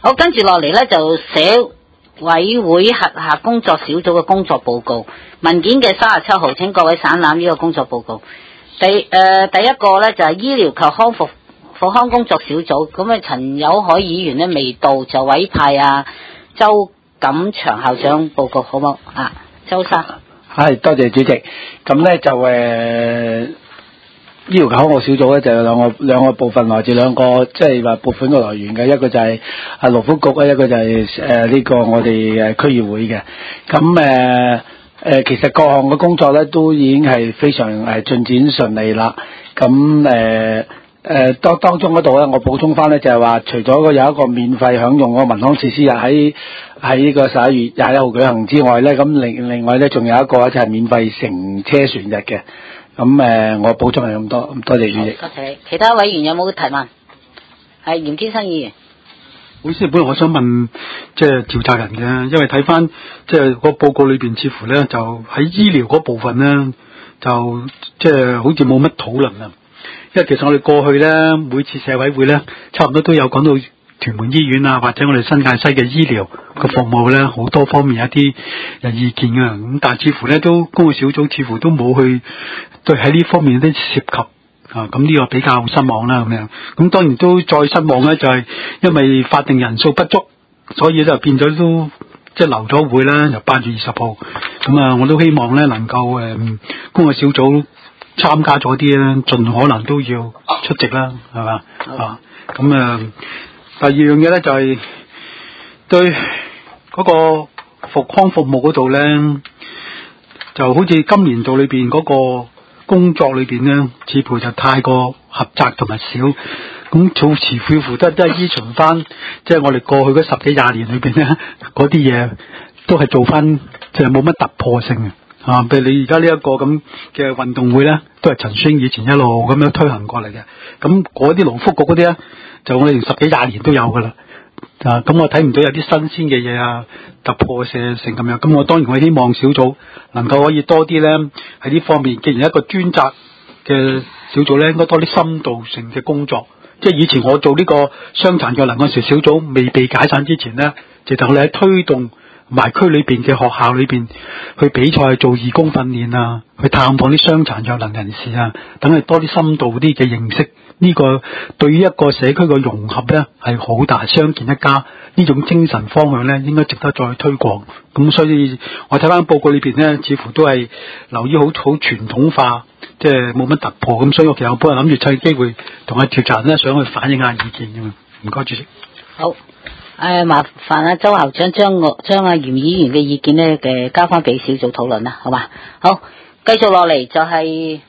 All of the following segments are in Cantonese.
好，跟住落嚟咧就社委會轄下工作小組嘅工作報告文件嘅37號，請各位省覽呢個工作報告。第一個咧就係醫療及康復康工作小組，咁啊陳友凱議員咧未到，就委派周錦祥校長報告，好冇啊？周生。 係，多謝主席。咁咧就醫療及康復小組咧就有兩個部分，來自兩個即係話撥款嘅來源嘅，一個就係勞福局咧，一個就係呢個我哋區議會嘅。咁其實各項嘅工作咧都已經係非常進展順利啦。咁當中嗰度咧，我補充翻咧就係話，除咗有一個免費享用個民康設施日喺呢個11月21號舉行之外咧，咁另外咧仲有一個就係免費乘車船日嘅。咁我補充係咁多，多謝主席。 多謝你。其他委員有冇提問？係嚴天生議員。 好先，本來我想問即係調查人嘅，因為睇翻即係個報告裏邊，似乎咧就喺醫療嗰部分咧，就即係好似冇乜討論啊。因為其實我哋過去咧，每次社委會咧，差唔多都有講到屯門醫院啊，或者我哋新界西嘅醫療嘅服務咧，好多方面有一啲意見嘅。咁但係似乎咧都工作小組似乎都冇去對喺呢方面有啲涉及。咁呢個比較失望啦，咁樣。咁當然都再失望咧，就係因為法定人數不足，所以就變咗都即係留咗會啦，由8月20號。咁我都希望咧能夠工作小組參加咗啲咧，盡可能都要出席啦，係嘛？咁第二樣嘢咧就係對嗰個復康服務嗰度咧，就好似今年度裏邊嗰個工作裏邊咧，似乎就太過狹窄同埋少，咁措辭似乎都係依循翻，即係我哋過去嗰10幾20年裏邊咧，嗰啲嘢都係做翻，即係冇乜突破性嘅。譬如你而家呢一個咁嘅運動會咧，都係陳宣以前一路咁樣推行過嚟嘅。咁嗰啲勞福局嗰啲咧，就我哋10幾20年都有噶啦。咁我睇唔到有啲新鮮嘅嘢突破性咁樣。咁我當然我希望小組能夠可以多啲咧喺呢方面，既然一個專責嘅小組咧，應該多啲深度性嘅工作。即係以前我做呢個傷殘弱能嗰時，小組未被解散之前咧，直頭你喺推動埋區裏邊嘅學校裏邊去比賽做義工訓練啊，去探訪啲傷殘弱能人士啊，等佢多啲深度啲嘅認識。呢個對於一個社區嘅融合咧係好大，相見一家呢種精神方向咧應該值得再推廣。咁所以我睇翻報告裏邊咧，似乎都係留意好傳統化，即係冇乜突破。咁所以我其實我本來諗住趁機會同阿調查人咧想去反映下意見嘅嘛。唔該主席。 好，麻煩周校長將阿嚴議員嘅意見咧交翻俾小組討論啦，好嘛？好，繼續落嚟就係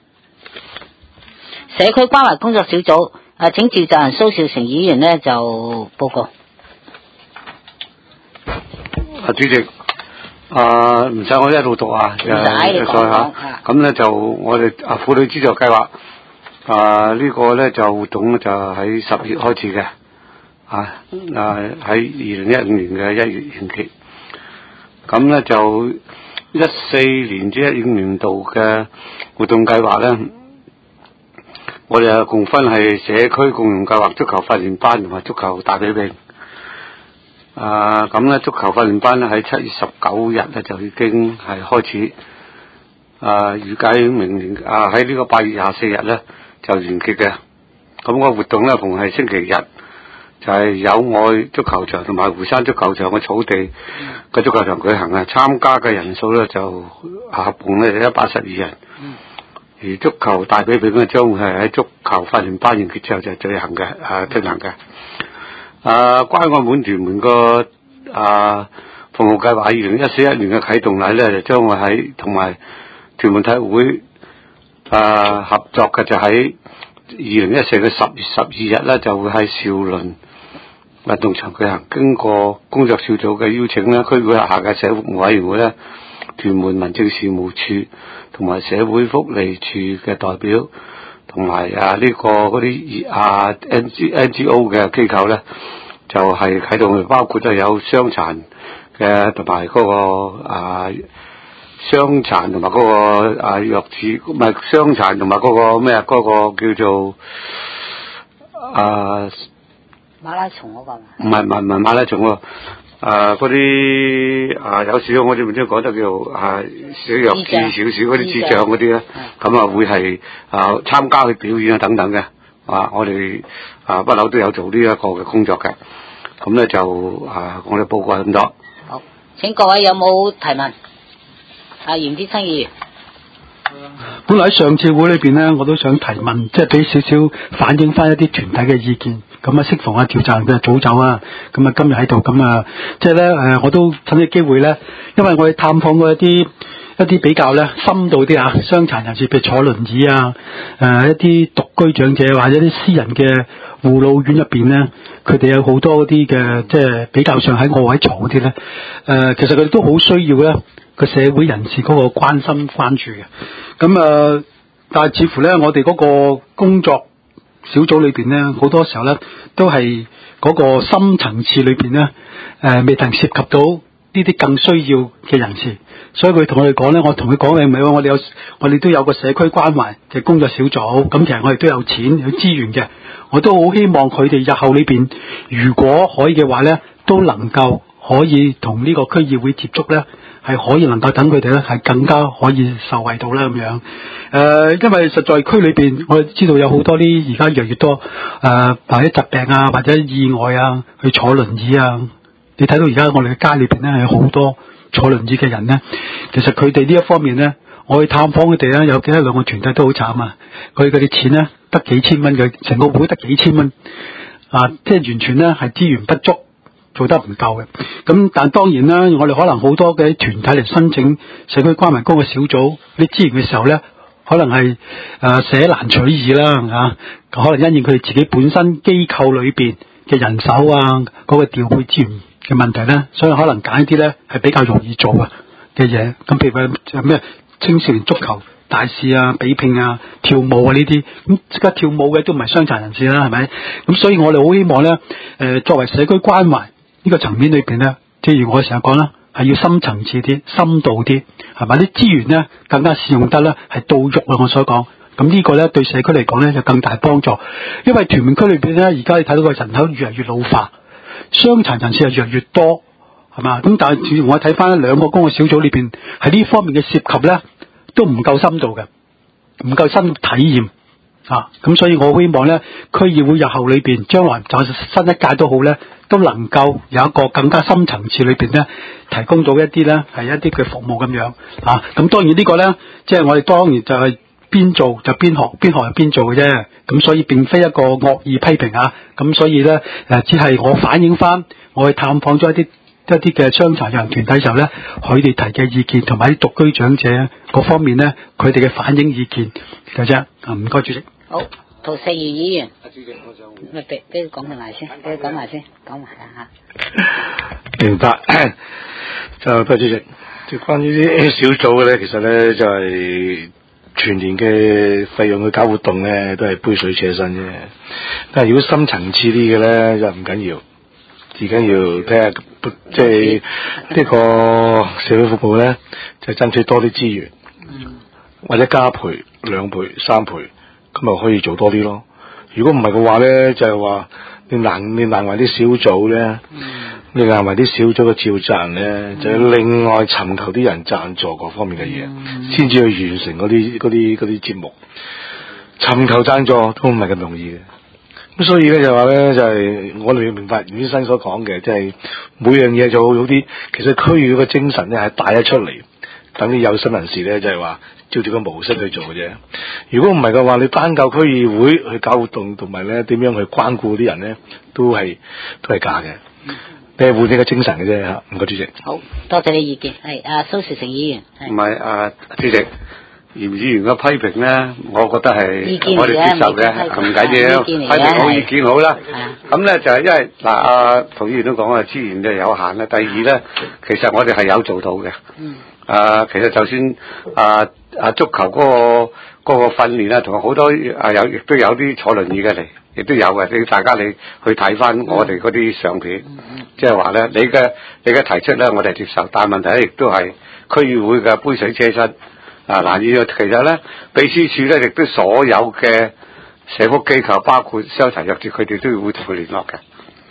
社區關懷工作小組，請召集人蘇兆成議員咧就報告。 主席，唔使我一路讀啊， 唔使你講講。 咁咧就我哋婦女資助計劃，呢個咧就活動就喺10月開始嘅，喺2015年嘅1月完結。咁咧就14年至15年度嘅活動計劃咧，我哋共分係社區共融計劃、足球訓練班同埋足球大比拼。咁咧足球訓練班咧喺7月19日咧就已經係開始，預計明年喺呢個8月24日咧就完結嘅。咁個活動咧逢係星期日，就係友愛足球場同埋湖山足球場嘅草地嘅足球場舉行啊。參加嘅人數咧就合共咧112人。而足球大比拼咧將會係喺足球訓練班完結之後就進行嘅。關愛滿屯門個服務計劃2014年嘅啟動禮咧，就將會喺同埋屯門體育會合作嘅，就喺2014嘅10月12日咧，就會喺兆麟運動場舉行。經過工作小組嘅邀請咧，區會轄下嘅社會服務委員會咧、屯門民政事務處同埋社會福利處嘅代表，同埋呢個嗰啲NGO 嘅機構咧，就係啟動，包括都有傷殘嘅同埋嗰個傷殘同埋嗰個弱智，唔係傷殘同埋嗰個咩嗰個叫做馬拉松嗰個嘛？ 唔係馬拉松喎。嗰啲有少我哋唔知講得叫小弱智少少嗰啲智障嗰啲咧，咁會係參加去表演啊等等嘅。我哋不嬲都有做呢一個嘅工作嘅。咁咧就我哋報告咁多。 好，請各位有冇提問？嚴之生議員。 本來喺上次會裏邊咧，我都想提問，即係俾少少反映翻一啲團體嘅意見。咁適逢調查人佢早走啊，咁今日喺度，咁即係咧我都趁呢個機會咧，因為我哋探訪過一啲比較咧深度啲傷殘人士，譬如坐輪椅一啲獨居長者或者啲私人嘅護老院入邊咧，佢哋有好多啲嘅即係比較上喺臥位床嗰啲咧，其實佢哋都好需要咧個社會人士嗰個關心關注嘅。咁但係似乎咧我哋嗰個工作小組裏邊咧，好多時候咧都係嗰個深層次裏邊咧未曾涉及到呢啲更需要嘅人士，所以佢同我哋講咧，我同佢講嘅唔係喎，我哋都有個社區關懷嘅工作小組，咁其實我哋都有錢有資源嘅，我都好希望佢哋日後裏邊如果可以嘅話咧，都能夠可以同呢個區議會接觸咧，係可以能夠等佢哋咧係更加可以受惠到啦咁樣。因為實在區裏邊我哋知道有好多啲而家越嚟越多或者疾病或者意外去坐輪椅你睇到而家我哋嘅街裏邊咧係好多坐輪椅嘅人咧，其實佢哋呢一方面咧，我去探訪佢哋咧，有幾多兩個團體都好慘佢哋錢咧得幾千蚊嘅，成個會得幾千蚊即係完全咧係資源不足，做得唔夠嘅。咁但當然啦，我哋可能好多嘅團體嚟申請社區關懷工嘅小組啲資源嘅時候咧，可能係捨難取易啦可能因應佢哋自己本身機構裏邊嘅人手嗰個調配資源嘅問題咧，所以可能揀一啲咧係比較容易做嘅嘢。咁譬如咩青少年足球大使比拼跳舞呢啲，咁即刻跳舞嘅都唔係傷殘人士啦，係咪？咁所以我哋好希望咧作為社區關懷呢個層面裏邊咧，正如我成日講啦，係要深層次啲、深度啲，係咪？啲資源咧更加使用得咧係到肉我所講。咁呢個咧對社區嚟講咧有更大幫助，因為屯門區裏邊咧而家你睇到個人口越嚟越老化，傷殘人士係越嚟越多，係嘛？咁但係我睇翻兩個工作小組裏邊喺呢方面嘅涉及咧都唔夠深度嘅，唔夠深體驗咁所以我希望咧區議會日後裏邊將來就新一屆都好咧，都能夠有一個更加深層次裏邊咧提供到一啲咧係一啲嘅服務咁樣咁當然呢個咧即係我哋當然就係邊做就邊學，邊學就邊做嘅啫。咁所以並非一個惡意批評咁所以咧只係我反映翻我去探訪咗一啲嘅傷殘人團體時候咧，佢哋提嘅意見同埋啲獨居長者各方面咧，佢哋嘅反映意見嘅啫。唔該主席。 好，陶石怡議員。 主席，我想咪俾佢講埋先，俾佢講埋先，講埋明白。就多謝主席。就關於啲小組嘅咧，其實咧就係全年嘅費用去搞活動咧，都係杯水車薪啫。但係如果深層次啲嘅咧，就唔緊要。最緊要睇下，即係呢個社會服務咧，就爭取多啲資源，或者加倍、2倍、3倍，咁咪可以做多啲咯。如果唔係嘅話咧，就係話你難為啲小組咧，你難為啲小組嘅召集人咧，就要另外尋求啲人贊助各方面嘅嘢，先至去完成嗰啲節目。尋求贊助都唔係咁容易嘅。咁所以咧就話咧就係我哋要明白袁先生所講嘅，即係每樣嘢做好啲。其實區議會嘅精神咧係帶咗出嚟，等啲有心人士咧就係話照住個模式去做嘅啫。如果唔係嘅話，你單靠區議會去搞活動，同埋咧點樣去關顧啲人咧，都係假嘅。你係換你嘅精神嘅啫嚇。唔該主席。 好多謝你意見。係蘇時成議員。 唔係主席。嚴議員嘅批評咧，我覺得係我哋接受嘅，唔緊要，批評好意見好啦。咁咧就係因為陶議員都講資源就有限啦。第二咧，其實我哋係有做到嘅。其實就算足球嗰個訓練同埋好多亦都有啲坐輪椅嘅嚟，亦都有嘅。大家你去睇翻我哋嗰啲相片，即係話咧，你嘅提出咧，我哋接受，但係問題咧，亦都係區議會嘅杯水車薪。難以其實咧，秘書處咧亦都所有嘅社福機構，包括傷殘弱智，佢哋都會同佢聯絡嘅。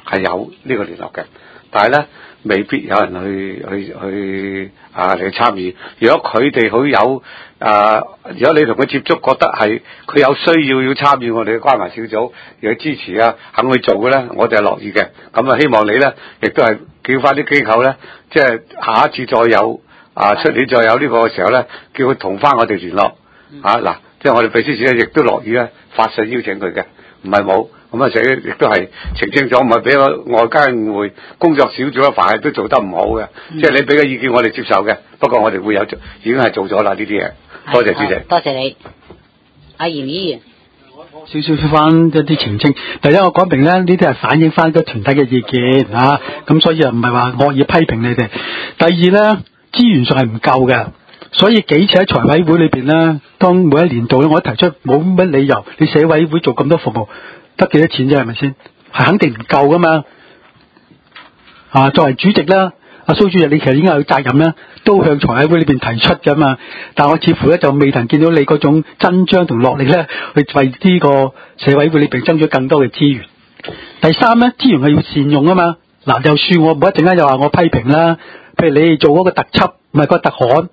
係有呢個聯絡嘅，但係咧未必有人去嚟參與。如果佢哋好有如果你同佢接觸，覺得係佢有需要參與我哋嘅關懷小組，要支持啊，肯去做嘅咧，我哋係樂意嘅。咁啊，希望你咧亦都係叫翻啲機構咧，即係下一次再有出年再有呢個嘅時候咧，叫佢同翻我哋聯絡嗱，即係我哋秘書處咧亦都樂意咧發信邀請佢嘅，唔係冇。咁啊，亦都係澄清咗，唔係俾個外間誤會。工作小組凡係都做得唔好嘅，即係你俾嘅意見我哋接受嘅，不過我哋會有做，已經係做咗啦呢啲嘢。多謝主席， 多謝你，阿嚴議員。 少少翻一啲澄清。第一，我講明咧，呢啲係反映翻個團體嘅意見啊，咁所以唔係話惡意批評你哋。第二咧，資源上係唔夠嘅，所以幾次喺財委會裏邊咧，當每一年度咧，我都提出冇乜理由，你社委會做咁多服務，得幾多錢啫？係咪先？係肯定唔夠噶嘛。作為主席啦，阿蘇主席，你其實應該有責任啦，都向財委會裏邊提出噶嘛。但我似乎咧就未曾見到你嗰種真章同落力咧，去為呢個社委會裏邊爭取更多嘅資源。第三咧，資源係要善用啊嘛。就算我唔好一陣間又話我批評啦，譬如你哋做嗰個特輯，唔係個特刊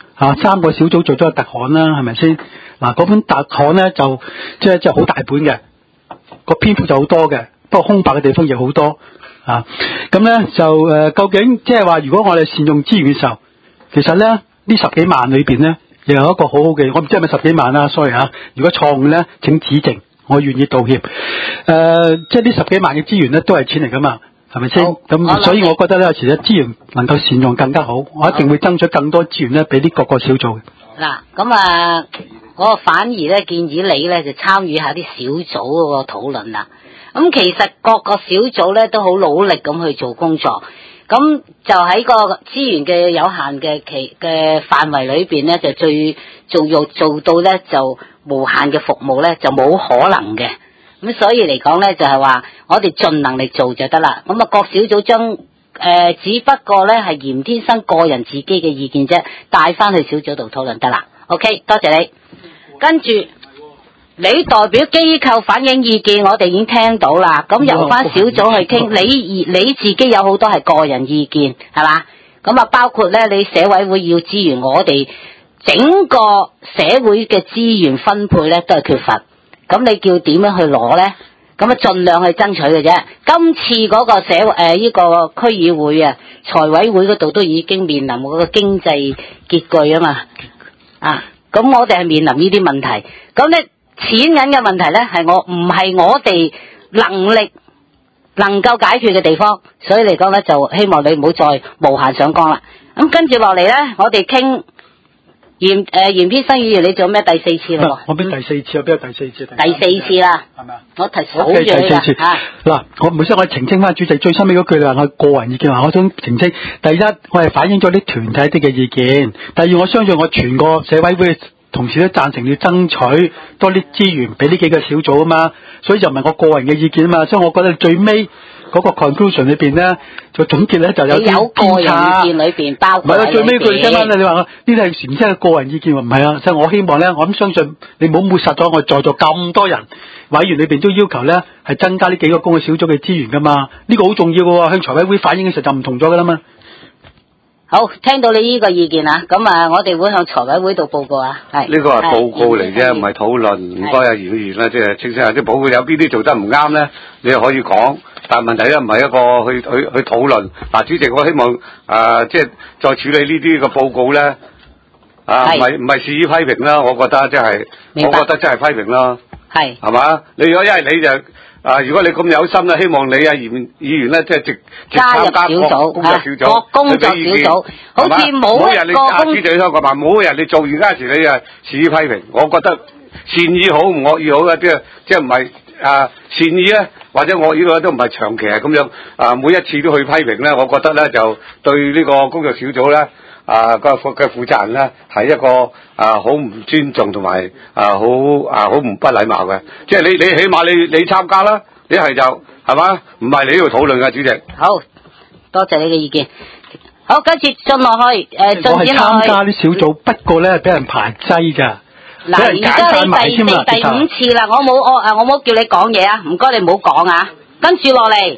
3個小組做咗個特刊啦，係咪先？嗰本特刊咧就即係好大本嘅，個篇幅就好多嘅，不過空白嘅地方亦好多。咁咧就究竟即係話，如果我哋善用資源嘅時候，其實咧呢10幾萬裏邊咧，又有一個好好嘅，我唔知係咪10幾萬啦 ，sorry 如果錯誤咧，請指正，我願意道歉。即係呢10幾萬嘅資源咧，都係錢嚟噶嘛，係咪先？咁所以我覺得咧，有時咧資源能夠善用更加好，我一定會爭取更多資源咧，俾啲各個小組嘅。 咁我反而咧建議你咧就參與下啲小組嗰個討論啦。咁其實各個小組咧都好努力咁去做工作，咁就喺個資源嘅有限嘅範圍裏邊咧，就做到咧就無限嘅服務咧就冇可能嘅。咁所以嚟講咧就係話我哋盡能力做就得啦。咁各小組將只不過咧係嚴天生個人自己嘅意見啫，帶翻去小組度討論得啦。OK， 多謝你。跟住。你代表機構反映意見，我哋已經聽到啦。咁由翻小組去傾，你自己有好多係個人意見，係嘛？咁包括咧，你社委會要資源，我哋整個社會嘅資源分配咧都係缺乏。咁你叫點樣去攞咧？咁盡量去爭取嘅啫。今次嗰個呢個區議會財委會嗰度都已經面臨嗰個經濟拮據啊嘛。咁我哋係面臨呢啲問題。咁咧。錢銀嘅問題咧，唔係我哋能力能夠解決嘅地方，所以嚟講咧，就希望你唔好再無限上綱啦。咁跟住落嚟咧，我哋傾嚴天生議員，你做咩第4次咯？ 我邊第4次啊？邊有第4次？ 第4次啦，係咪啊？我提數住你啦。 我唔好意思，我澄清翻主席最深尾嗰句，你話我個人意見，我想澄清。第一，我係反映咗啲團體啲嘅意見；第二，我相信我全個社委會同時都贊成要爭取多啲資源俾呢幾個小組啊嘛，所以就唔係我個人嘅意見啊嘛，所以我覺得最尾嗰個 conclusion 裏邊咧，就總結咧就有啲偏差。 你有個人意見裏邊包括喺裏邊。唔係啊，最尾句聽翻你話呢啲係唔知係個人意見喎，唔係啊，即係我希望咧，我咁相信你唔好抹殺咗我在座咁多人委員裏邊都要求咧係增加呢幾個工嘅小組嘅資源噶嘛，呢個好重要嘅喎，向財委會反映嘅時候就唔同咗噶啦嘛。 好，聽到你呢個意見啊，咁我哋會向財委會度報告啊。係呢個係報告嚟啫，唔係討論。唔該啊，嚴議員啦，即係清晰下啲報告有邊啲做得唔啱咧，你又可以講。但係問題咧唔係一個去討論。主席，我希望即係再處理呢啲嘅報告咧，唔係肆意批評啦。我覺得真係批評啦。係嘛？你如果一係你就。如果你咁有心咧，希望你嚴議員咧，即係直參加各工作小組， 各工作小組，好似冇一個主席香港話冇人哋做完嗰陣時，你肆意批評，我覺得善意好唔惡意好嘅，即係唔係善意咧，或者惡意咧都唔係長期係咁樣每一次都去批評咧，我覺得咧就對呢個工作小組咧嘅負責人咧係一個好唔尊重同埋好唔不禮貌嘅，即係你起碼你參加啦，你係就係嘛，唔係你呢度討論嘅主席。 好多謝你嘅意見。好，跟住進落去進展落去。我係參加啲小組，不過咧俾人排擠咋。 嗱，而家你第5次啦，我冇叫你講嘢啊，唔該你唔好講啊。跟住落嚟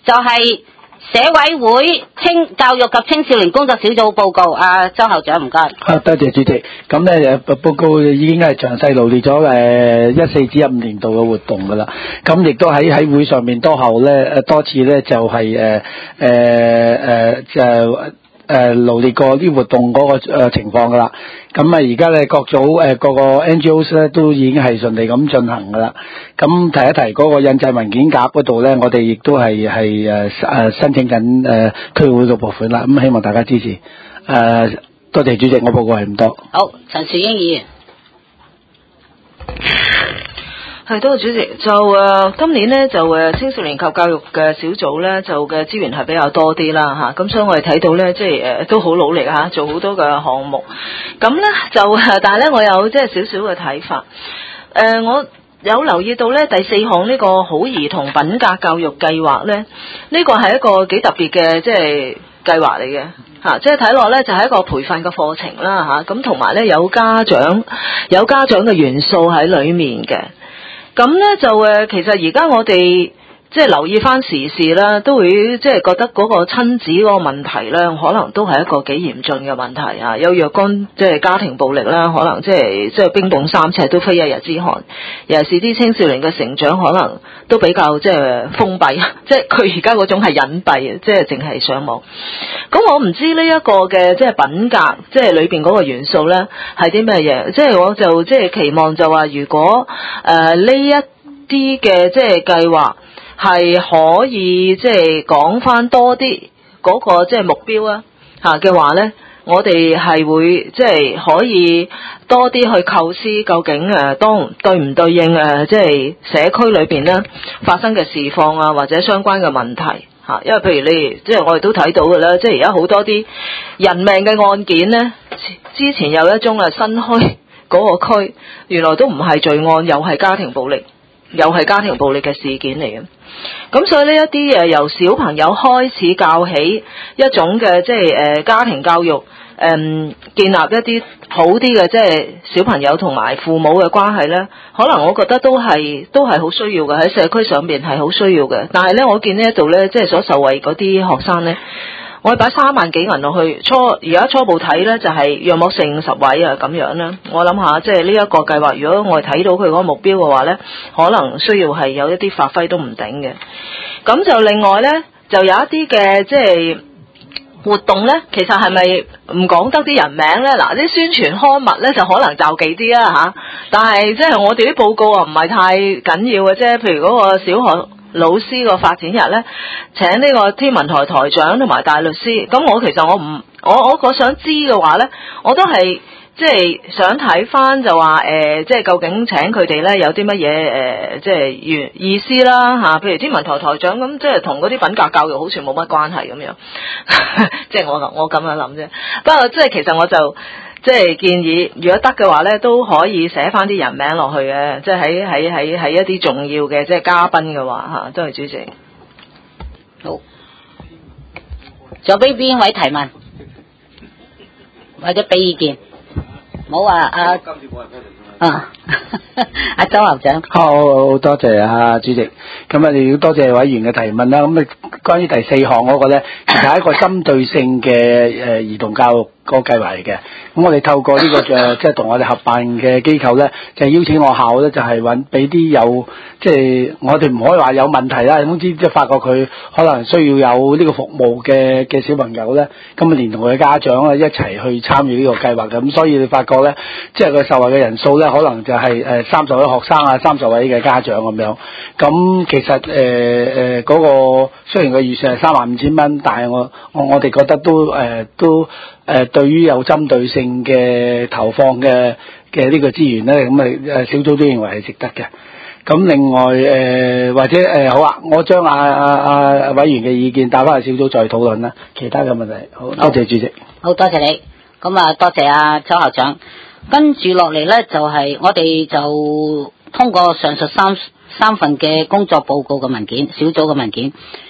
就係社委會教育及青少年工作小組報告。周校長唔該。 多謝主席。咁咧報告已經係詳細羅列咗14至15年度嘅活動㗎啦。咁亦都喺會上面多次咧就係羅列過啲活動嗰個情況㗎啦。咁而家咧各個 NGOs 咧都已經係順利咁進行㗎啦。咁提一提嗰個印製文件夾嗰度咧，我哋亦都係申請緊區會嘅撥款啦。咁希望大家支持。多謝主席，我報告係咁多。 好，陳樹英議員。 係，多謝主席。今年呢，青少年及教育嘅小組呢，嘅資源係比較多啲啦嚇，咁所以我哋睇到呢，都好努力嚇，做好多嘅項目。咁呢，但係呢，我有少少嘅睇法。我有留意到呢，第4項呢個好兒童品格教育計劃呢，呢個係一個幾特別嘅計劃嚟嘅嚇，睇落呢，就係一個培訓嘅課程啦嚇，咁同埋呢，有家長嘅元素喺裡面嘅。咁咧其實而家我哋留意翻時事啦，都會覺得嗰個親子嗰個問題咧，可能都係一個幾嚴峻嘅問題啊！有若干家庭暴力啦，可能冰凍三尺都非一日之寒。尤其是啲青少年嘅成長，可能都比較封閉，佢而家嗰種係隱蔽，淨係上網。咁我唔知呢一個嘅品格，裏邊嗰個元素咧係啲咩嘢？我就期望就話，如果呢一啲嘅計劃係可以講翻多啲嗰個目標啊嘅話咧，我哋係會可以多啲去構思究竟對唔對應社區裏邊咧發生嘅事況啊，或者相關嘅問題嚇。因為譬如我哋都睇到嘅啦，而家好多啲人命嘅案件咧，之前有一宗新墟嗰個區，原來都唔係罪案，又係家庭暴力嘅事件嚟嘅。咁所以呢一啲由小朋友開始教起一種嘅家庭教育，建立一啲好啲嘅小朋友同埋父母嘅關係咧，可能我覺得都係好需要嘅，喺社區上面係好需要嘅。但係咧，我見呢一度咧所受惠嗰啲學生咧，我擺3萬幾銀落去，而家初步睇咧就係約莫40-50位啊咁樣啦。我諗下呢一個計劃，如果我哋睇到佢嗰個目標嘅話咧，可能需要係有一啲發揮都唔定嘅。咁就另外咧，就有一啲嘅活動咧，其實係咪唔講得啲人名咧？嗱，啲宣傳刊物咧就可能就忌啲啦嚇，但係我哋啲報告啊唔係太緊要嘅啫。譬如嗰個小學老師個發展日咧，請呢個天文台台長同埋大律師。咁我其實我想知嘅話咧，我都係想睇翻就話究竟請佢哋咧有啲乜嘢意思啦嚇。譬如天文台台長咁，同嗰啲品格教育好似冇乜關係咁樣。我咁樣諗啫。不過其實我就建議，如果得嘅話咧，都可以寫翻啲人名落去嘅，喺一啲重要嘅嘉賓嘅話嚇。多謝主席。 好，仲有邊位提問或者俾意見？冇啊，阿周校長。 好多謝主席。咁啊，要多謝委員嘅提問啦。咁關於第4項嗰個咧，其實係一個針對性嘅兒童教育個計劃嚟嘅。咁我哋透過呢個同我哋合辦嘅機構咧，就邀請學校咧，就係揾俾啲有我哋唔可以話有問題啦，總之發覺佢可能需要有呢個服務嘅小朋友咧，咁啊連同佢嘅家長啊一齊去參與呢個計劃嘅。咁所以你發覺咧，佢受惠嘅人數咧，可能就係30位學生啊，30位嘅家長咁樣。咁其實嗰個雖然個預算係35,000蚊，但係我哋覺得都對於有針對性嘅投放嘅呢個資源咧，咁小組都認為係值得嘅。咁另外或者好啊，我將委員嘅意見帶翻去小組再討論啦。其他嘅問題，好，多謝主席。 好，多謝你。咁啊，多謝周校長。跟住落嚟咧，就係我哋就通過上述三份嘅工作報告嘅文件，小組嘅文件。